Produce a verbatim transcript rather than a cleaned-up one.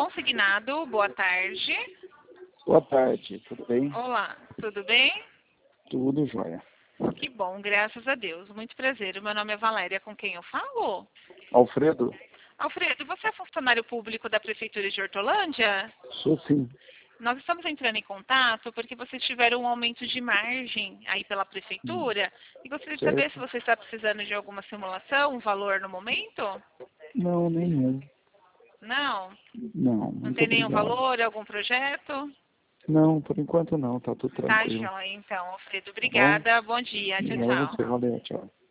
consignado, boa tarde. Boa tarde, tudo bem? Olá, tudo bem? Tudo jóia. Que bom, graças a Deus. Muito prazer. O meu nome é Valéria, com quem eu falo? Alfredo? Alfredo, você é funcionário público da Prefeitura de Hortolândia? Sou sim. Nós estamos entrando em contato porque vocês tiveram um aumento de margem aí pela Prefeitura e gostaria de Certo. saber se você está precisando de alguma simulação, um valor no momento? Não, nenhum. Não? Não, Não muito tem nenhum obrigado. valor, algum projeto? Não, por enquanto não, tá tudo Tá, tranquilo. joia, então, Alfredo. Tá bom? Obrigada. Bom dia. Tchau, Obrigado a tchau. você, valeu, tchau.